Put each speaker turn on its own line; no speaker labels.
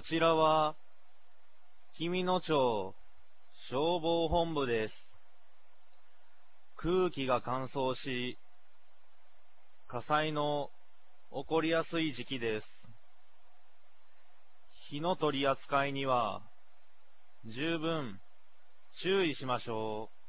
ちらは、紀美野町消防本部です。空気が乾燥し、火災の起こりやすい時期です。火の取り扱いには十分注意しましょう。